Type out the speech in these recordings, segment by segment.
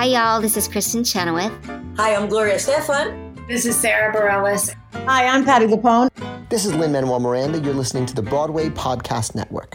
Hi, y'all. This is Kristen Chenoweth. Hi, I'm Gloria Stefan. This is Sarah Bareilles. Hi, I'm Patti LuPone. This is Lin-Manuel Miranda. You're listening to the Broadway Podcast Network.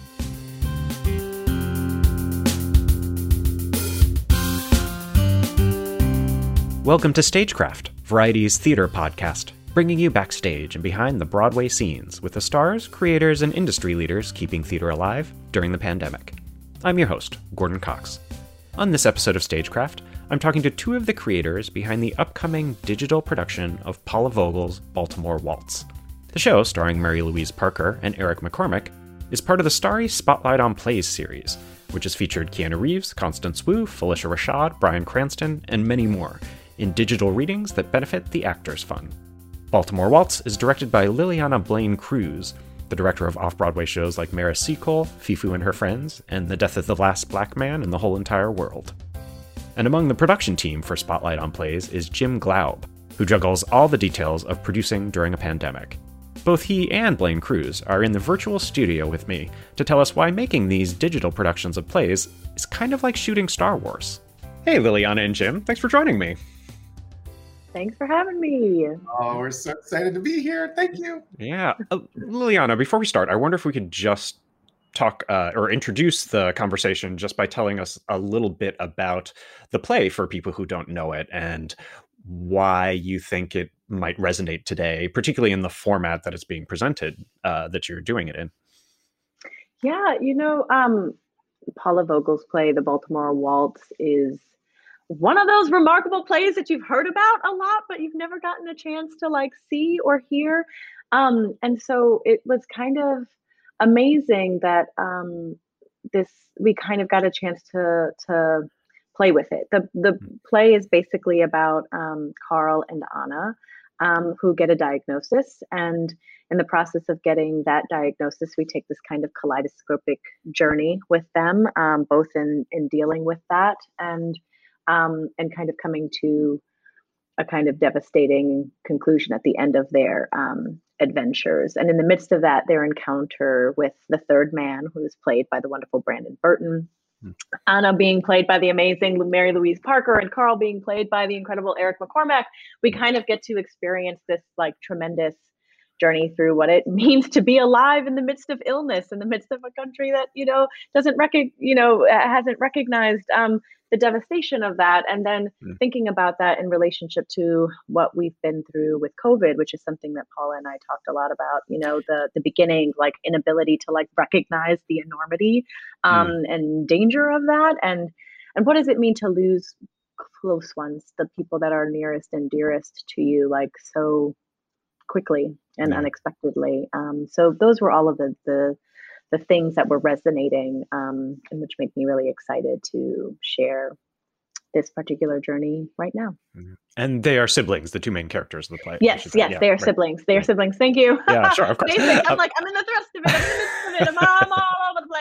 Welcome to Stagecraft, Variety's theater podcast, bringing you backstage and behind the Broadway scenes with the stars, creators, and industry leaders keeping theater alive during the pandemic. I'm your host, Gordon Cox. On this episode of Stagecraft, I'm talking to two of the creators behind the upcoming digital production of Paula Vogel's Baltimore Waltz. The show, starring Mary Louise Parker and Eric McCormack, is part of the Starry Spotlight on Plays series, which has featured Keanu Reeves, Constance Wu, Phylicia Rashad, Bryan Cranston, and many more, in digital readings that benefit the Actors Fund. Baltimore Waltz is directed by Liliana Blaine Cruz, the director of off-Broadway shows like Mara Seacole, Fifu and Her Friends, and The Death of the Last Black Man in the Whole Entire World. And among the production team for Spotlight on Plays is Jim Glaub, who juggles all the details of producing during a pandemic. Both he and Blaine Cruz are in the virtual studio with me to tell us why making these digital productions of plays is kind of like shooting Star Wars. Hey, Liliana and Jim, thanks for joining me. Thanks for having me. Oh, we're so excited to be here. Thank you. Yeah. Liliana, before we start, I wonder if we could just talk or introduce the conversation just by telling us a little bit about the play for people who don't know it and why you think it might resonate today, particularly in the format that it's being presented, that you're doing it in. Yeah, Paula Vogel's play, The Baltimore Waltz, is one of those remarkable plays that you've heard about a lot, but you've never gotten a chance to see or hear. And so it was kind of amazing that we kind of got a chance to play with it. The play is basically about Carl and Anna, who get a diagnosis, and in the process of getting that diagnosis, we take this kind of kaleidoscopic journey with them, both in dealing with that and kind of coming to a kind of devastating conclusion at the end of their adventures. And in the midst of that, their encounter with the third man, who is played by the wonderful Brandon Burton, Anna being played by the amazing Mary Louise Parker, and Carl being played by the incredible Eric McCormack, we kind of get to experience this tremendous journey through what it means to be alive in the midst of illness, in the midst of a country that hasn't recognized the devastation of that, and then thinking about that in relationship to what we've been through with COVID, which is something that Paula and I talked a lot about. The beginning, inability to recognize the enormity and danger of that, and what does it mean to lose close ones, the people that are nearest and dearest to you, so quickly and unexpectedly. So those were all of the things that were resonating, and which make me really excited to share this particular journey right now. And they are siblings, the two main characters of the play. Yes, they are siblings. They are siblings. Thank you. Yeah, sure, of course. I'm in the thrust of it. I'm in the midst of it. I'm all over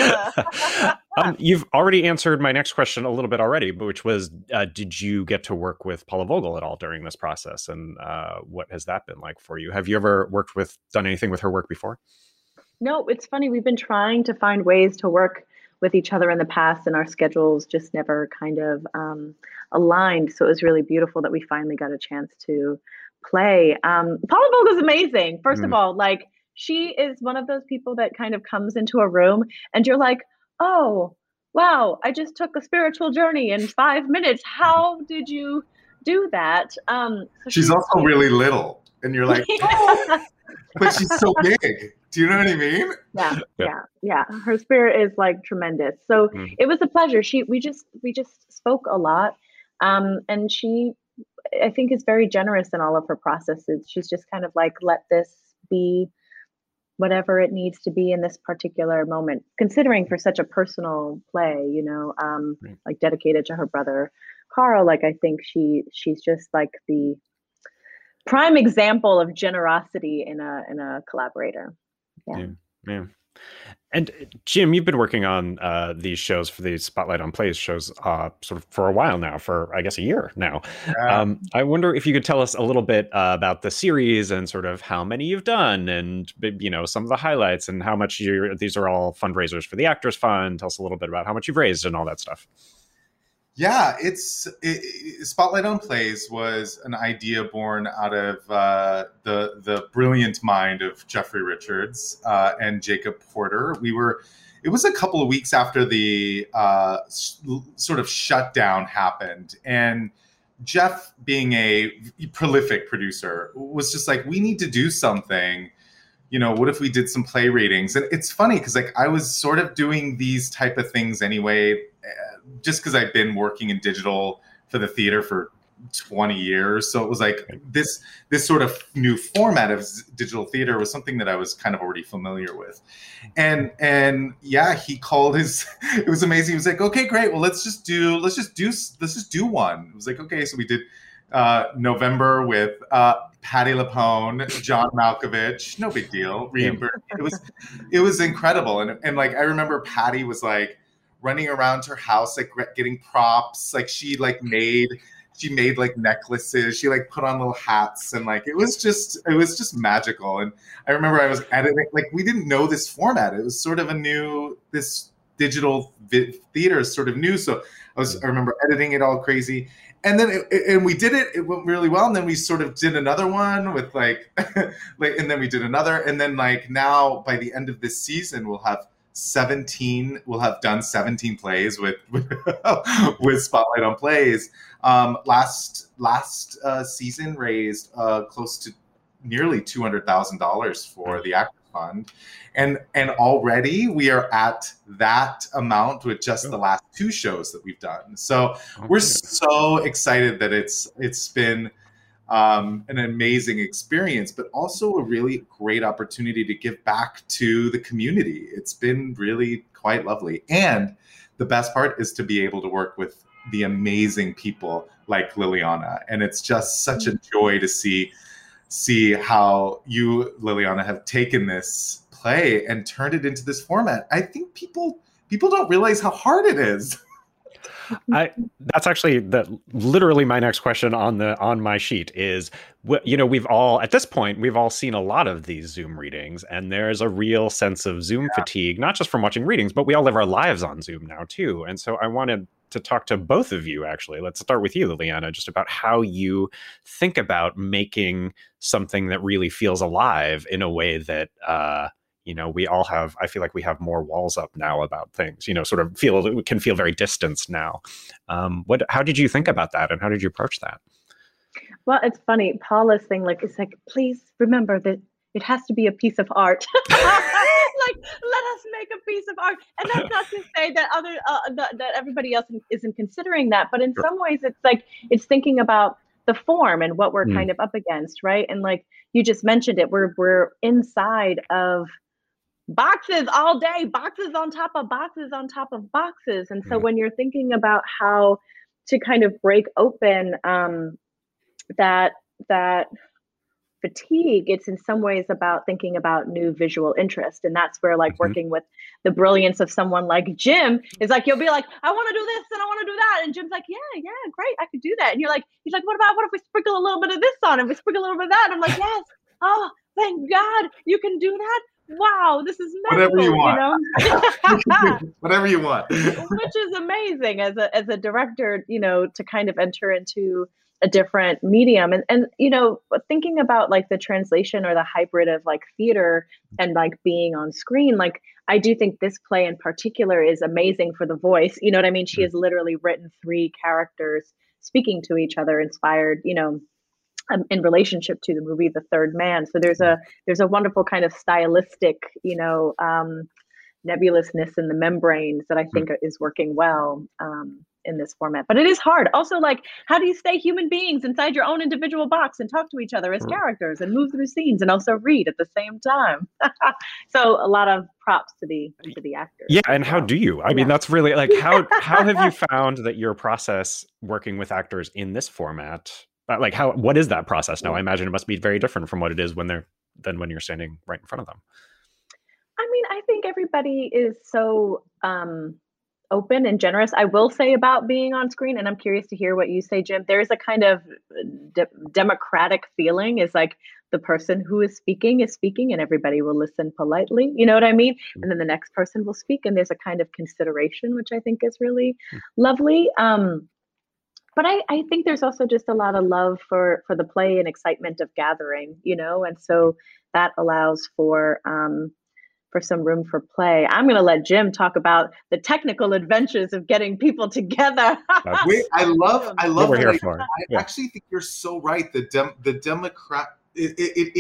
the place. You've already answered my next question a little bit already, which was, did you get to work with Paula Vogel at all during this process? And what has that been like for you? Have you ever done anything with her work before? No, it's funny. We've been trying to find ways to work with each other in the past, and our schedules just never kind of aligned. So it was really beautiful that we finally got a chance to play. Paula Vogel is amazing. First of all, she is one of those people that kind of comes into a room and you're like, oh, wow, I just took a spiritual journey in 5 minutes. How did you do that? So she's also really little, and you're like, oh, but she's so big. Do you know what I mean? Yeah. Her spirit is tremendous. So it was a pleasure. We just spoke a lot. And she, I think, is very generous in all of her processes. She's just kind of let this be whatever it needs to be in this particular moment, considering for such a personal play, dedicated to her brother, Carl. I think she's just the prime example of generosity in a collaborator. Yeah. And Jim, you've been working on these shows, for these Spotlight on Plays shows, sort of for a while now, for I guess a year now. Yeah. I wonder if you could tell us a little bit about the series and sort of how many you've done, and some of the highlights, and how much these are all fundraisers for the Actors Fund. Tell us a little bit about how much you've raised and all that stuff. Yeah, Spotlight on Plays was an idea born out of the brilliant mind of Jeffrey Richards and Jacob Porter. It was a couple of weeks after the sort of shutdown happened, and Jeff, being a prolific producer, was just like, we need to do something. You know, what if we did some play readings? And it's funny because like I was sort of doing these type of things anyway, just because I've been working in digital for the theater for 20 years. So it was like this sort of new format of digital theater was something that I was kind of already familiar with. And yeah, he called it was amazing. He was like, okay, great. Well, let's just do one. It was like, okay. So we did November with Patti LuPone, John Malkovich, no big deal. It was incredible. And like, I remember Patti was like running around her house, like getting props. Like she made like necklaces. She like put on little hats, and like it was just magical. And I remember I was editing, like we didn't know this format. It was sort of this digital theater is sort of new. So I remember editing it all crazy. And then we did it. It went really well. And then we sort of did another one with like, and then we did another. And then like now by the end of this season, we'll have done 17 plays with Spotlight on Plays. Last season raised close to nearly $200,000 for the Actors Fund, and already we are at that amount with just the last 2 shows that we've done. So we're so excited that it's been an amazing experience, but also a really great opportunity to give back to the community. It's been really quite lovely. And the best part is to be able to work with the amazing people like Liliana. And it's just such a joy to see how you, Liliana, have taken this play and turned it into this format. I think people don't realize how hard it is. That's actually literally my next question on my sheet is, you know, we've all seen a lot of these Zoom readings, and there's a real sense of Zoom fatigue, not just from watching readings, but we all live our lives on Zoom now too. And so I wanted to talk to both of you, actually. Let's start with you, Liliana, just about how you think about making something that really feels alive in a way that, you know, I feel like we have more walls up now about things, you know, sort of can feel very distanced now. How did you think about that, and how did you approach that? Well, it's funny. Paula's thing, like, it's like, please remember that it has to be a piece of art. Like, let us make a piece of art. And that's not to say that that everybody else isn't considering that, but in some ways it's like, it's thinking about the form and what we're kind of up against, right? And like you just mentioned it, we're inside of boxes all day, boxes on top of boxes on top of boxes. And so when you're thinking about how to kind of break open that fatigue, it's in some ways about thinking about new visual interest. And that's where like working with the brilliance of someone like Jim is like, you'll be like, I want to do this and I want to do that. And Jim's like, yeah, great, I could do that. And he's like, what if we sprinkle a little bit of this on and we sprinkle a little bit of that? And I'm like, yes. Oh, thank God you can do that. Wow, this is magical, whatever you want. You know? Whatever you want. Which is amazing as a director, you know, to kind of enter into a different medium. And you know, thinking about like the translation or the hybrid of like theater and like being on screen, like I do think this play in particular is amazing for the voice. You know what I mean? She has literally written 3 characters speaking to each other, inspired, you know, in relationship to the movie The Third Man. So there's a wonderful kind of stylistic, you know, nebulousness in the membranes that I think is working well in this format. But it is hard. Also, like, how do you stay human beings inside your own individual box and talk to each other as characters and move through scenes and also read at the same time? So a lot of props to the actors. Yeah, and how do you? I mean, that's really like how have you found that your process working with actors in this format? Like, what is that process now? I imagine it must be very different from what it is when you're standing right in front of them. I mean, I think everybody is so open and generous. I will say about being on screen, and I'm curious to hear what you say, Jim. There is a kind of democratic feeling, is like the person who is speaking and everybody will listen politely. You know what I mean? And then the next person will speak, and there's a kind of consideration, which I think is really lovely. But I think there's also just a lot of love for the play and excitement of gathering, you know, and so that allows for some room for play. I'm going to let Jim talk about the technical adventures of getting people together. I love what we're here for. I actually think you're so right. The Democrat, it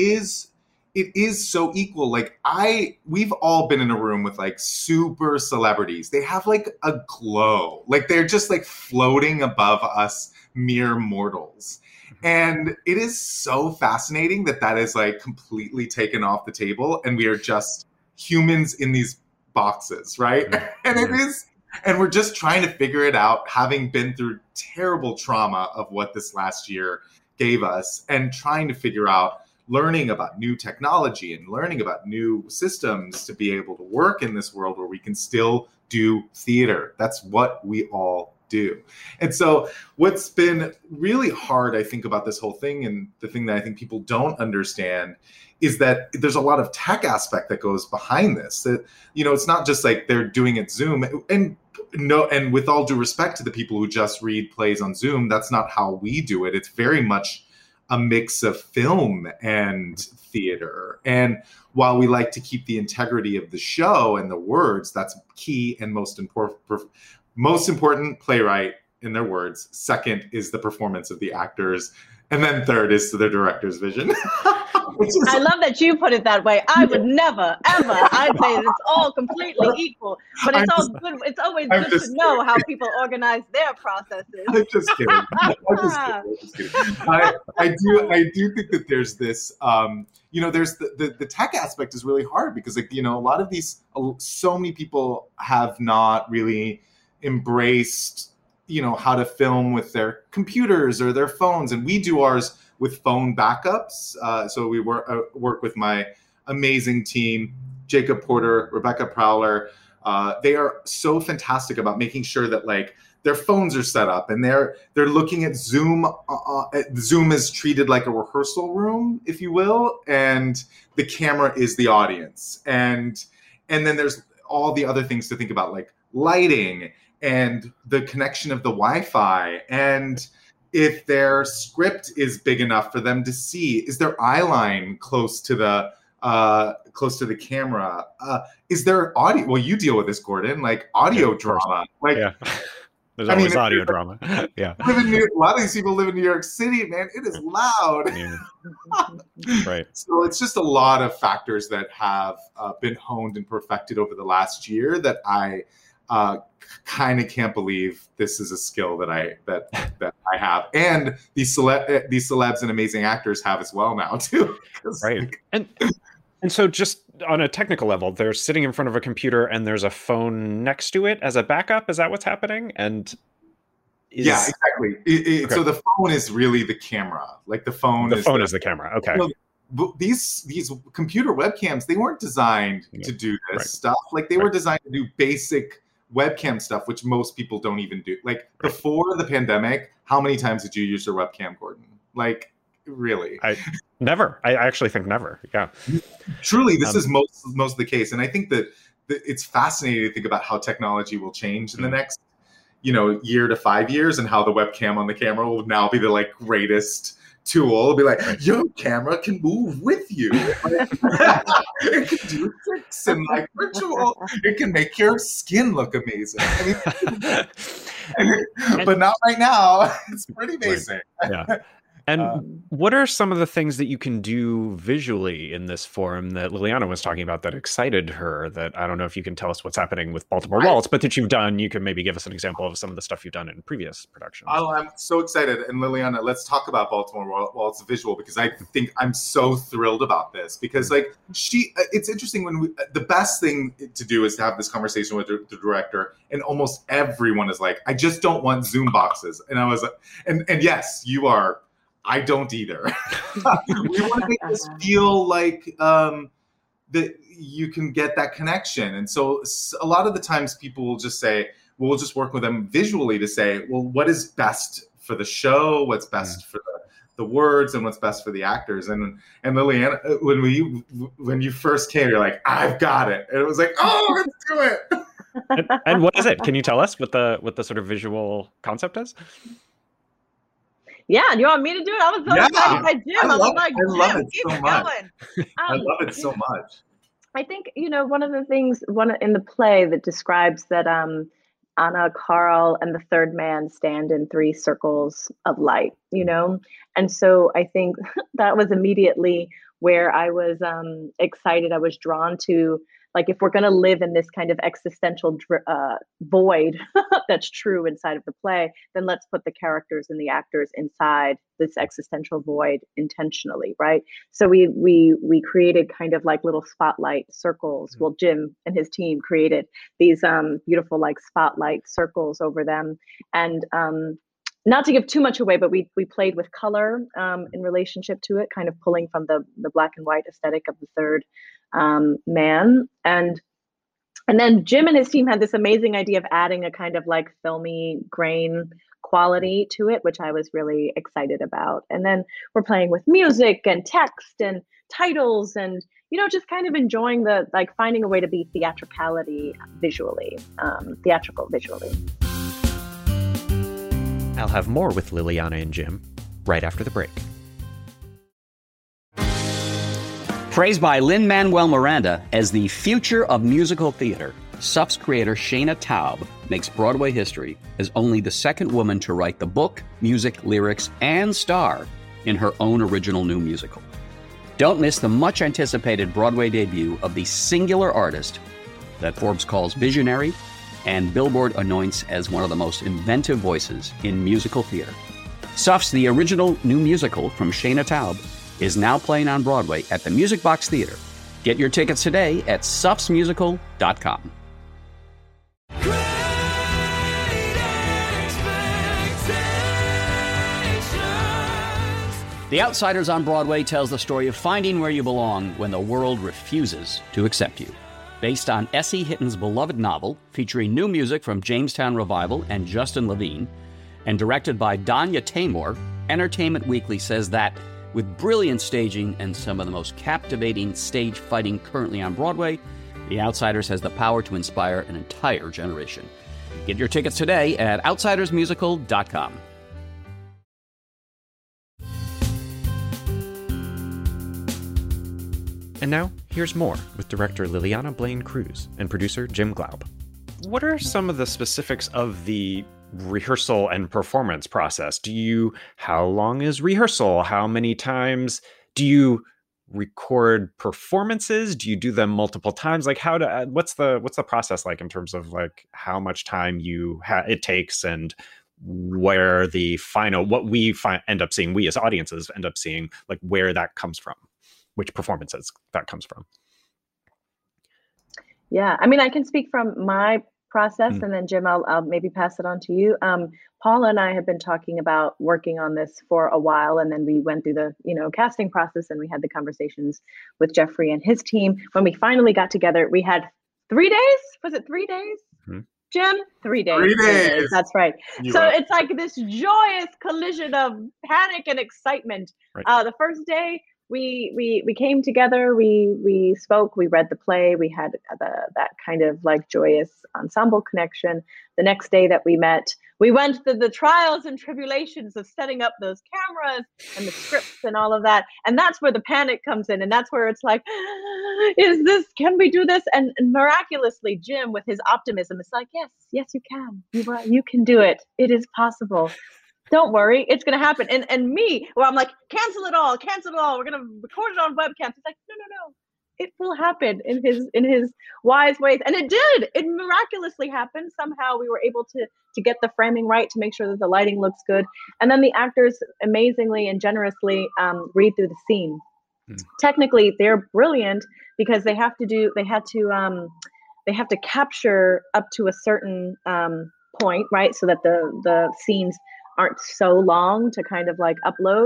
is so equal. Like we've all been in a room with like super celebrities. They have like a glow, like they're just like floating above us mere mortals. And it is so fascinating that is like completely taken off the table, and we are just humans in these boxes, right? And it is, and we're just trying to figure it out, having been through terrible trauma of what this last year gave us, and trying to figure out, learning about new technology and learning about new systems to be able to work in this world where we can still do theater. That's what we all do. And so what's been really hard, I think, about this whole thing, and the thing that I think people don't understand, is that there's a lot of tech aspect that goes behind this. That, you know, it's not just like they're doing it Zoom. And with all due respect to the people who just read plays on Zoom, that's not how we do it. It's very much a mix of film and theater. And while we like to keep the integrity of the show and the words, that's key and most important playwright in their words. Second is the performance of the actors. And then third is the director's vision. I love that you put it that way. I would never, ever. I'd say it's all completely equal. But it's all good. It's always good to know how people organize their processes. I'm just kidding. I do think that there's this, you know, there's the tech aspect is really hard because, like, you know, a lot of these, so many people have not really embraced, you know, how to film with their computers or their phones. And we do ours with phone backups. So we work with my amazing team, Jacob Porter, Rebecca Prowler. They are so fantastic about making sure that like their phones are set up and they're looking at Zoom. Zoom is treated like a rehearsal room, if you will, and the camera is the audience. And then there's all the other things to think about, like lighting and the connection of the Wi-Fi, and if their script is big enough for them to see, is their eye line close to the camera? Is there audio? Well, you deal with this, Gordon, like audio drama. Like, yeah. There's always audio drama. Yeah. A lot of these people live in New York City, man. It is loud. Yeah. Right. So it's just a lot of factors that have been honed and perfected over the last year that I kind of can't believe this is a skill that I have, and these celebs and amazing actors have as well now too. Right. Like, and so just on a technical level, they're sitting in front of a computer and there's a phone next to it as a backup. Is that what's happening? And yeah, exactly. Okay. So the phone is really the camera. Like the phone is the camera. Okay. You know, these computer webcams, they weren't designed to do this stuff. Like they were designed to do basic webcam stuff, which most people don't even do. Like before the pandemic, how many times did you use your webcam, Gordon? Like really? Never. I actually think never. Yeah. Truly, this is most of the case. And I think that it's fascinating to think about how technology will change in the next, you know, year to 5 years, and how the webcam on the camera will now be the like greatest tool. It'll be like, your camera can move with you. It can do tricks and like ritual. It can make your skin look amazing. I mean, but not right now. It's pretty basic. Yeah. And what are some of the things that you can do visually in this forum that Liliana was talking about that excited her, that I don't know if you can tell us what's happening with Baltimore Waltz, but that you've done? You can maybe give us an example of some of the stuff you've done in previous productions. Oh, I'm so excited. And Liliana, let's talk about Baltimore Waltz visual, because I think I'm so thrilled about this, because like it's interesting when the best thing to do is to have this conversation with the director, and almost everyone is like, I just don't want Zoom boxes. And I was like, and yes, you are. I don't either. We want to make this feel like that you can get that connection. And so a lot of the times people will just say, we'll just work with them visually to say, well, what is best for the show? What's best for the words, and what's best for the actors? And Liliana, when you first came, you're like, I've got it. And it was like, oh, let's do it. And what is it? Can you tell us what the sort of visual concept is? Yeah, you want me to do it? I was so excited by Jim. I was like, I love Jim, it keep so much. going. I love it so much. I think, one of the things in the play that describes that Anna, Carl, and the third man stand in 3 circles of light, And so I think that was immediately where I was excited. I was drawn to, like, if we're going to live in this kind of existential void that's true inside of the play, then let's put the characters and the actors inside this existential void intentionally, right? So we created kind of like little spotlight circles. Well, Jim and his team created these beautiful like spotlight circles over them, and not to give too much away, but we played with color in relationship to it, kind of pulling from the black and white aesthetic of the third man. And then Jim and his team had this amazing idea of adding a kind of like filmy grain quality to it, which I was really excited about. And then we're playing with music and text and titles and, just kind of enjoying finding a way to be theatrical visually. I'll have more with Liliana and Jim right after the break. Praised by Lin-Manuel Miranda as the future of musical theater, SUF's creator Shayna Taub makes Broadway history as only the second woman to write the book, music, lyrics, and star in her own original new musical. Don't miss the much-anticipated Broadway debut of the singular artist that Forbes calls visionary and Billboard anoints as one of the most inventive voices in musical theater. SUF's The Original New Musical from Shayna Taub is now playing on Broadway at the Music Box Theater. Get your tickets today at sufsmusical.com. The Outsiders on Broadway tells the story of finding where you belong when the world refuses to accept you. Based on S.E. Hitton's beloved novel, featuring new music from Jamestown Revival and Justin Levine, and directed by Danya Taymor, Entertainment Weekly says that with brilliant staging and some of the most captivating stage fighting currently on Broadway, The Outsiders has the power to inspire an entire generation. Get your tickets today at outsidersmusical.com. And now, here's more with director Liliana Blaine Cruz and producer Jim Glaub. What are some of the specifics of the rehearsal and performance process? How long is rehearsal? How many times do you record performances? Do you do them multiple times? Like what's the process like in terms of like how much time it takes, and where what we end up seeing, we as audiences end up seeing, like where that comes from, which performances that comes from? Yeah, I mean, I can speak from my process, and then Jim, I'll maybe pass it on to you. Paula and I have been talking about working on this for a while, and then we went through the casting process, and we had the conversations with Jeffrey and his team. When we finally got together, we had 3 days. Was it 3 days? Mm-hmm. Jim, 3 days. 3 days. That's right. It's like this joyous collision of panic and excitement. Right. The first day, we came together, we spoke, we read the play, we had that kind of like joyous ensemble connection. The next day that we met, we went through the trials and tribulations of setting up those cameras and the scripts and all of that. And that's where the panic comes in. And that's where it's like, can we do this? And miraculously, Jim, with his optimism, is like, yes, you can. You can do it. It is possible. Don't worry, it's going to happen. And me, I'm like, cancel it all. We're going to record it on webcam. He's like, no. It will happen in his wise ways. And it did. It miraculously happened. Somehow we were able to get the framing right, to make sure that the lighting looks good. And then the actors amazingly and generously read through the scene. Technically, they're brilliant because they have to capture up to a certain point, right? So that the scenes aren't so long to kind of like upload.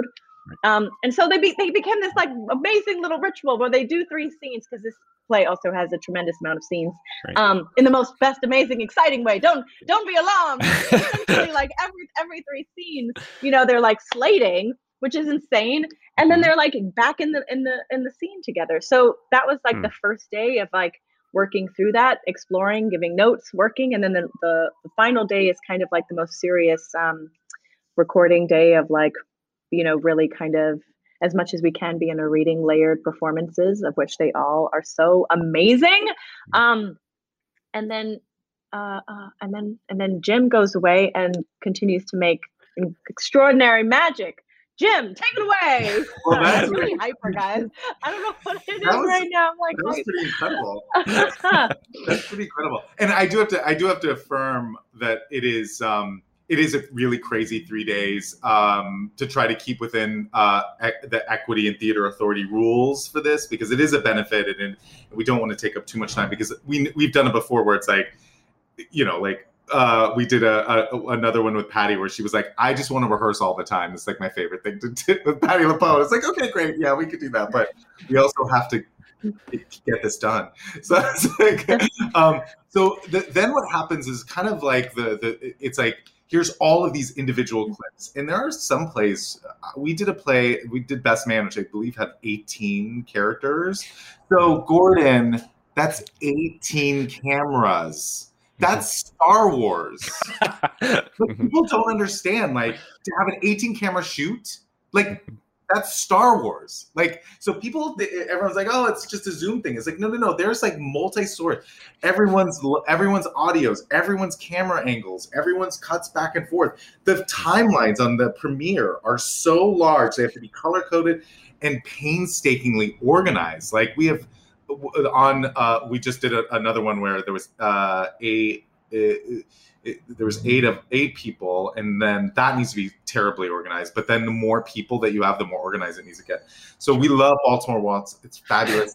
And so they became this like amazing little ritual where they do 3 scenes, because this play also has a tremendous amount of scenes, in the most best, amazing, exciting way. Don't be alarmed. Essentially, like every 3 scenes, they're like slating, which is insane, and then they're like back in the scene together. So that was like the first day of like working through that, exploring, giving notes, working, and then the final day is kind of like the most serious recording day of like, really kind of as much as we can be in a reading, layered performances, of which they all are so amazing. And then Jim goes away and continues to make extraordinary magic. Jim, take it away. Well, I'm really hyper, guys. I don't know what it is right now. I'm like, that was pretty incredible. That's pretty incredible. And I do have to affirm that it is a really crazy 3 days to try to keep within the Equity and Theater Authority rules for this, because it is a benefit, and we don't want to take up too much time, because we've done it before where it's like, we did another one with Patty where she was like, I just want to rehearse all the time. It's like my favorite thing to do with Patty LuPone. It's like, okay, great. Yeah, we could do that. But we also have to get this done. So it's like, then what happens is kind of like it's like, here's all of these individual clips. And there are some plays, we did Best Man, which I believe had 18 characters. So Gordon, that's 18 cameras. That's Star Wars. But people don't understand, like, to have an 18 camera shoot, like, that's Star Wars. Like, so everyone's like, oh, it's just a Zoom thing. It's like, no. There's like multi-source. Everyone's audios, everyone's camera angles, everyone's cuts back and forth. The timelines on the premiere are so large. They have to be color coded and painstakingly organized. Like we just did another one where there was there was 8 people, and then that needs to be terribly organized. But then the more people that you have, the more organized it needs to get. So we love Baltimore Waltz. It's fabulous.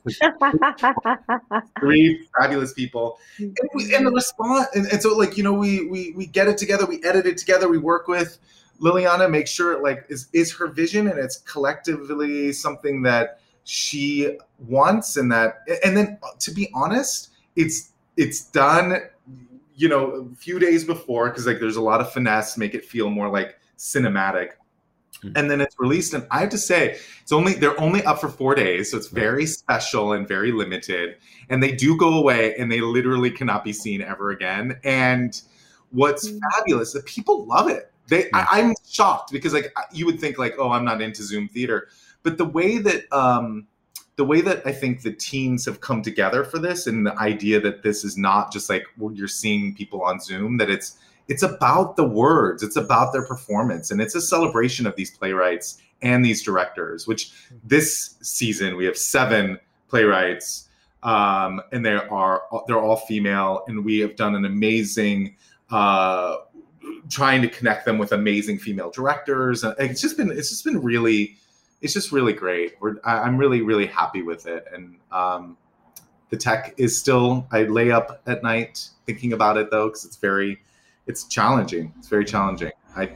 3 fabulous people, and the response. And so like, we get it together, we edit it together, we work with Liliana, make sure it like is her vision, and it's collectively something that she wants, and then to be honest, it's done, a few days before, because like there's a lot of finesse, make it feel more like cinematic, and then it's released. And I have to say, they're only up for 4 days, so it's very special and very limited. And they do go away, and they literally cannot be seen ever again. And what's fabulous, that people love it. I'm shocked, because like you would think like, oh, I'm not into Zoom theater. But the way that I think the teams have come together for this, and the idea that this is not just like you're seeing people on Zoom, that it's about the words, it's about their performance, and it's a celebration of these playwrights and these directors. Which this season we have 7 playwrights, and they're all female, and we have done an amazing trying to connect them with amazing female directors, and it's just been really. It's just really great. I'm really, really happy with it. And the tech is still, I lay up at night thinking about it though, because it's challenging. It's very challenging.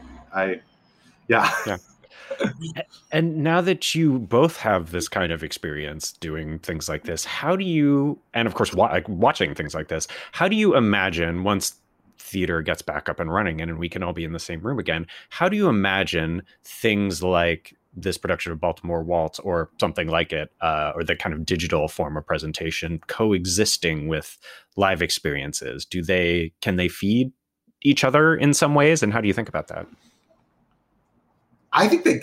Yeah. And now that you both have this kind of experience doing things like this, how do you, and of course, watching things like this, how do you imagine once theater gets back up and running and we can all be in the same room again, how do you imagine things like this production of Baltimore Waltz or something like it, or the kind of digital form of presentation coexisting with live experiences? Can they feed each other in some ways? And how do you think about that? I think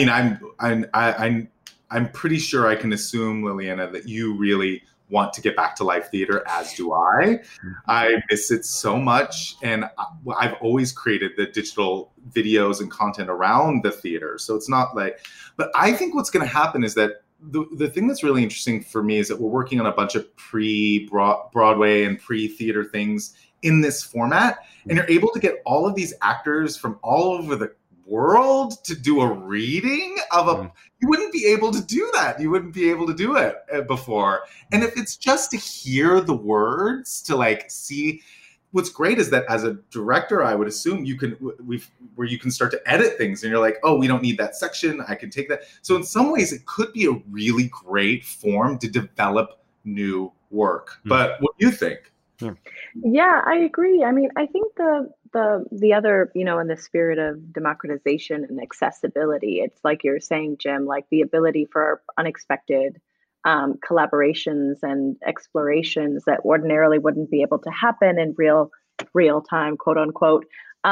I'm pretty sure I can assume, Liliana, that you really want to get back to live theater, as do I. I miss it so much. And I've always created the digital videos and content around the theater. So it's not like, but I think what's going to happen is that the thing that's really interesting for me is that we're working on a bunch of pre-Broadway and pre-theater things in this format. And you're able to get all of these actors from all over the world to do a reading of you wouldn't be able to do that. You wouldn't be able to do it before. And if it's just to hear the words, to like see, what's great is that as a director, I would assume you can start to edit things and you're like, oh, we don't need that section. I can take that. So in some ways it could be a really great form to develop new work. But what do you think? Yeah, I agree. I mean, I think the other, in the spirit of democratization and accessibility, it's like you're saying, Jim, like the ability for unexpected collaborations and explorations that ordinarily wouldn't be able to happen in real time, quote unquote,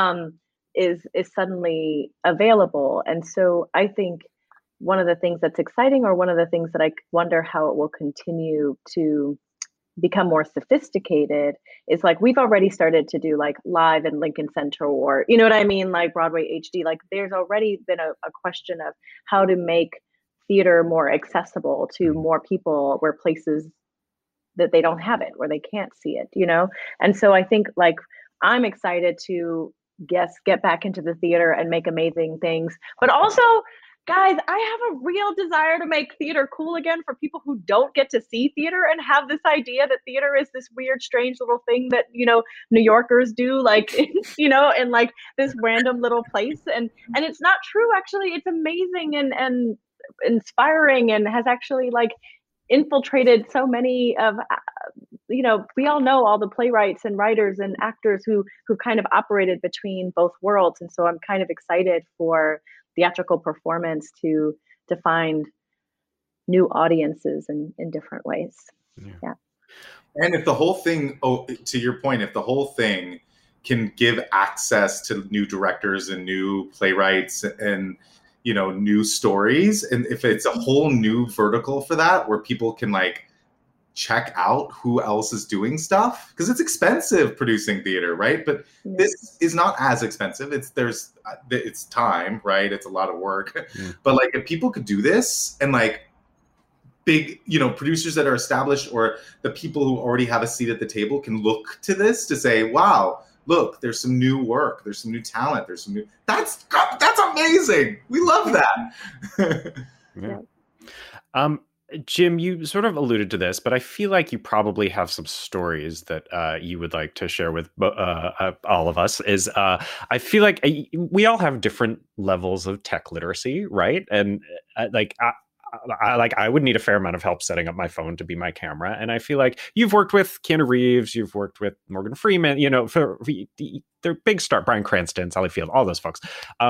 is suddenly available. And so I think one of the things that's exciting, or one of the things that I wonder how it will continue to become more sophisticated, is like we've already started to do like live in Lincoln Center, or you know what I mean, like Broadway HD. Like there's already been a question of how to make theater more accessible to more people, where places that they don't have it, where they can't see it, And so I think like I'm excited to get back into the theater and make amazing things, but also, guys, I have a real desire to make theater cool again for people who don't get to see theater and have this idea that theater is this weird, strange little thing that, New Yorkers do, like, in like this random little place. And it's not true, actually. It's amazing and inspiring, and has actually like infiltrated so many of, we all know all the playwrights and writers and actors who kind of operated between both worlds. And so I'm kind of excited for theatrical performance to find new audiences in different ways. Yeah. And if the whole thing, to your point, if the whole thing can give access to new directors and new playwrights and, new stories, and if it's a whole new vertical for that, where people can like check out who else is doing stuff, because it's expensive producing theater, right? But this is not as expensive. It's time, right? It's a lot of work. But like if people could do this, and like big, producers that are established, or the people who already have a seat at the table can look to this to say, wow, look, there's some new work, there's some new talent, there's some new, that's amazing. We love that. Yeah. Jim, you sort of alluded to this, but I feel like you probably have some stories that you would like to share with all of us. I feel like we all have different levels of tech literacy, right? And I would need a fair amount of help setting up my phone to be my camera. And I feel like you've worked with Keanu Reeves, you've worked with Morgan Freeman, they're big star, Bryan Cranston, Sally Field, all those folks.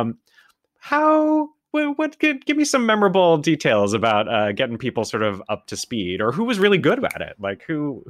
Give me some memorable details about getting people sort of up to speed, or who was really good at it, like who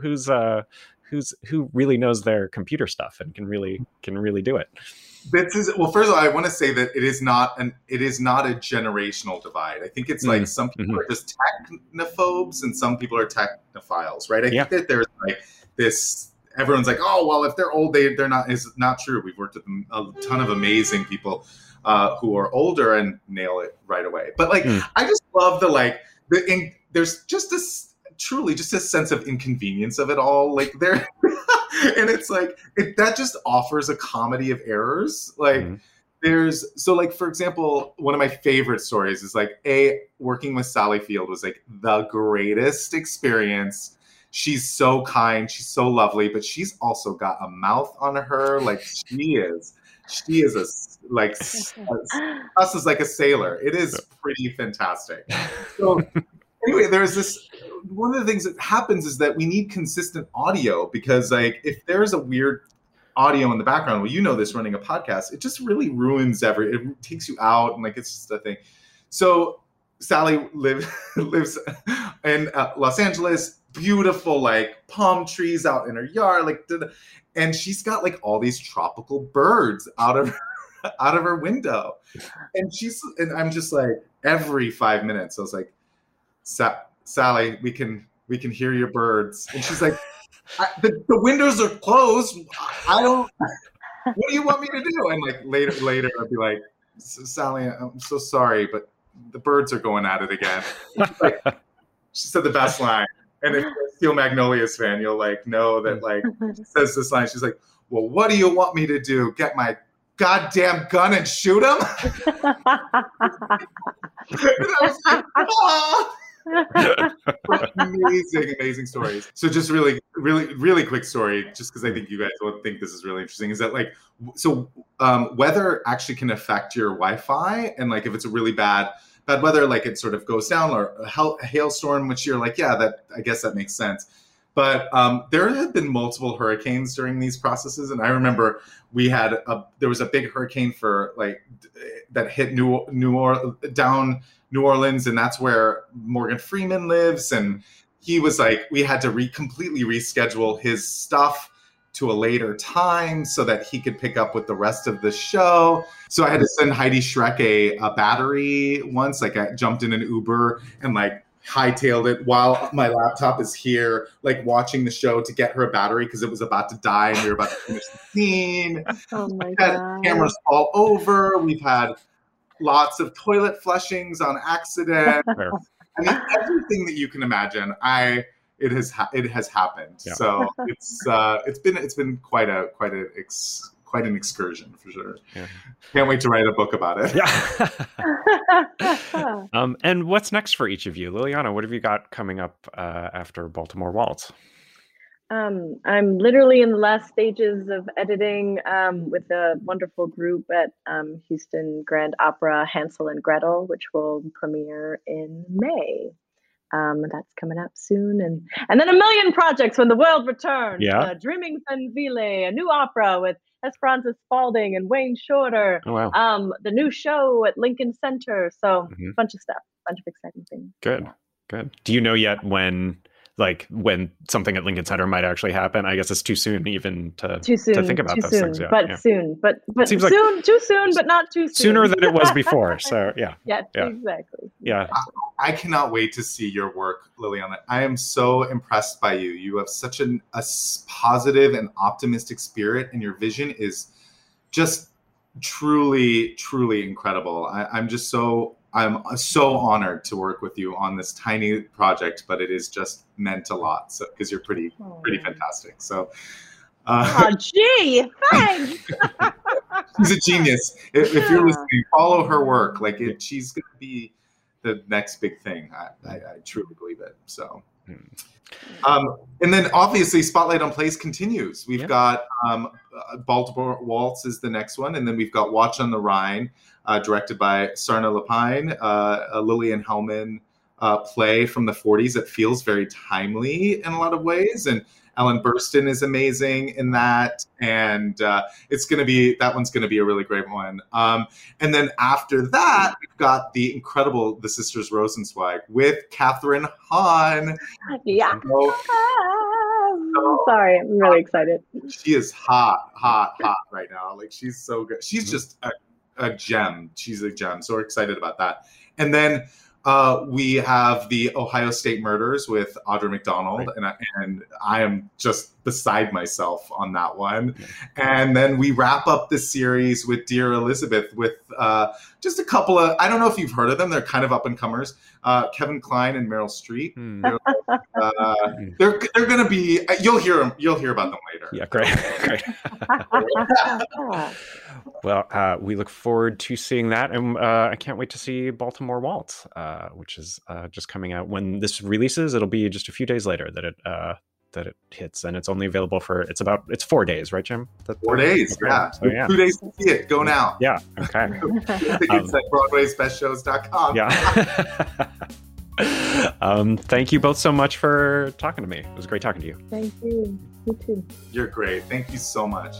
really knows their computer stuff and can really do it. Well, first of all, I want to say that it is not a generational divide. I think it's like some people are just technophobes and some people are technophiles, right? I think that there's like this. Everyone's like, oh well, if they're old, they're not. Is not true. We've worked with a ton of amazing people who are older and nail it right away. But like, I just love there's just truly just a sense of inconvenience of it all. Like there, and it's like, that just offers a comedy of errors. Like for example, one of my favorite stories is like working with Sally Field was like the greatest experience. She's so kind. She's so lovely, but she's also got a mouth on her. Like she is us is like a sailor. It is pretty fantastic. So anyway, there's this, one of the things that happens is that we need consistent audio, because like if there's a weird audio in the background, well, this running a podcast, it just really ruins it takes you out, and like it's just a thing. So Sally lives in Los Angeles, beautiful like palm trees out in her yard, and she's got like all these tropical birds out of her window, and I'm just like, every 5 minutes I was like, Sally, we can hear your birds, and she's like, the windows are closed. What do you want me to do? And like later I'd be like, Sally, I'm so sorry, but the birds are going at it again. She said the best line. And if you're a Steel Magnolias fan, you'll like know that like she says this line. She's like, well, what do you want me to do? Get my goddamn gun and shoot him? And I was like, oh. amazing stories. So just really quick story, just because I think you guys will think this is really interesting, is that like, so weather actually can affect your Wi-Fi, and like if it's a really bad weather, like it sort of goes down, or a hailstorm, which you're like, yeah, that I guess that makes sense. But there have been multiple hurricanes during these processes, and I remember there was a big hurricane that hit New Orleans, and that's where Morgan Freeman lives, and he was like, we had to completely reschedule his stuff to a later time so that he could pick up with the rest of the show. So I had to send Heidi Schreck a battery once. Like I jumped in an Uber and like hightailed it while my laptop is here, like watching the show to get her a battery because it was about to die and we were about to finish the scene. Oh my We've had God. cameras fall over. We've had lots of toilet flushings on accident. I mean, everything that you can imagine, it has happened. Yeah. So it's been quite an excursion for sure. Yeah. Can't wait to write a book about it. Yeah. And what's next for each of you? Liliana, what have you got coming up after Baltimore Waltz? I'm literally in the last stages of editing with a wonderful group at Houston Grand Opera, Hansel and Gretel, which will premiere in May. That's coming up soon. And then a million projects when the world returns. Yeah. Dreaming Senville, a new opera with Esperanza Spalding and Wayne Shorter. Oh, wow. The new show at Lincoln Center. So a bunch of stuff, bunch of exciting things. Good. Do you know yet when something at Lincoln Center might actually happen? I guess it's too soon even to think about those things. Yeah, but soon. But seems soon, like too soon, but not too soon. Sooner than it was before. So yeah. Yes, exactly. Yeah. I cannot wait to see your work, Liliana. I am so impressed by you. You have such a positive and optimistic spirit, and your vision is just truly, truly incredible. I'm so honored to work with you on this tiny project, but it is just meant a lot. So because you're pretty fantastic. So, gee, thanks. She's a genius. If you're listening, follow her work. She's going to be the next big thing. I truly believe it. So, and then obviously Spotlight on Plays continues. We've got Baltimore Waltz is the next one, and then we've got Watch on the Rhine, directed by Sarna Lapine, a Lillian Hellman play from the 40s that feels very timely in a lot of ways, and Ellen Burstyn is amazing in that, and that one's going to be a really great one. And then after that, we've got the incredible The Sisters Rosenzweig with Catherine Hahn. Yeah. Sorry, I'm really excited. She is hot right now. Like, she's so good. She's just a gem. She's a gem. So we're excited about that. And then we have the Ohio State Murders with Audra McDonald, right. and I am just beside myself on that one. And then we wrap up the series with Dear Elizabeth with just a couple of, I don't know if you've heard of them, they're kind of up and comers, Kevin Kline and Meryl Streep. They're going to be, you'll hear about them later. Yeah, great. Well, we look forward to seeing that, and I can't wait to see Baltimore Waltz, which is just coming out. When this releases, it'll be just a few days later that it hits, and it's only available for it's 4 days, right, Jim? 4 days, yeah. So, 2 days to see it. Go now. Yeah. Okay. Tickets at Broadway'sBestShows.com. Yeah. Thank you both so much for talking to me. It was great talking to you. Thank you. You too. You're great. Thank you so much.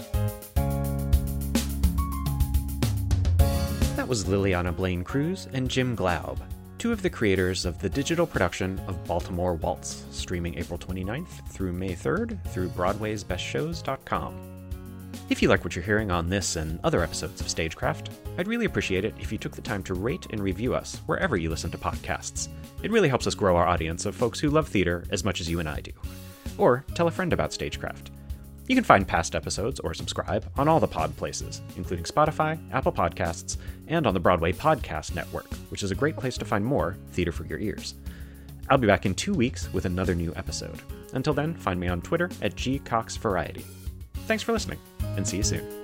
That was Liliana Blaine Cruz and Jim Glaub, two of the creators of the digital production of Baltimore Waltz, streaming April 29th through May 3rd through Broadway'sBestShows.com. If you like what you're hearing on this and other episodes of Stagecraft, I'd really appreciate it if you took the time to rate and review us wherever you listen to podcasts. It really helps us grow our audience of folks who love theater as much as you and I do. Or tell a friend about Stagecraft. You can find past episodes or subscribe on all the pod places, including Spotify, Apple Podcasts, and on the Broadway Podcast Network, which is a great place to find more theater for your ears. I'll be back in 2 weeks with another new episode. Until then, find me on Twitter at GCoxVariety. Thanks for listening, and see you soon.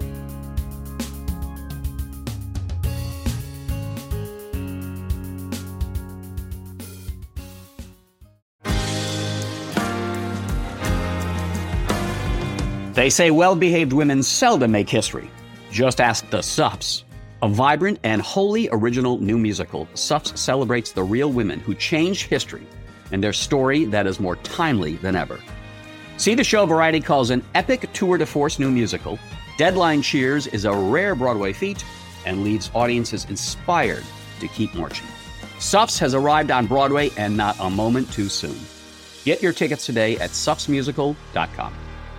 They say well-behaved women seldom make history. Just ask the Suffs. A vibrant and wholly original new musical, Suffs celebrates the real women who changed history and their story that is more timely than ever. See the show Variety calls an epic tour de force new musical. Deadline cheers is a rare Broadway feat and leaves audiences inspired to keep marching. Suffs has arrived on Broadway and not a moment too soon. Get your tickets today at suffsmusical.com.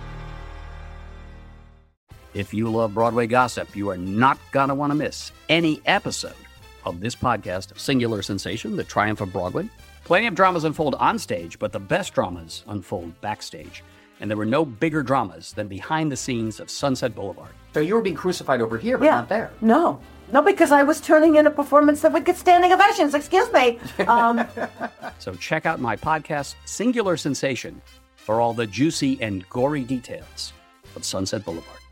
If you love Broadway gossip, you are not going to want to miss any episode of this podcast, Singular Sensation, The Triumph of Broadway. Plenty of dramas unfold on stage, but the best dramas unfold backstage. And there were no bigger dramas than behind the scenes of Sunset Boulevard. So you were being crucified over here, but not there. No, because I was turning in a performance that would get standing ovations. Excuse me. So check out my podcast, Singular Sensation, for all the juicy and gory details of Sunset Boulevard.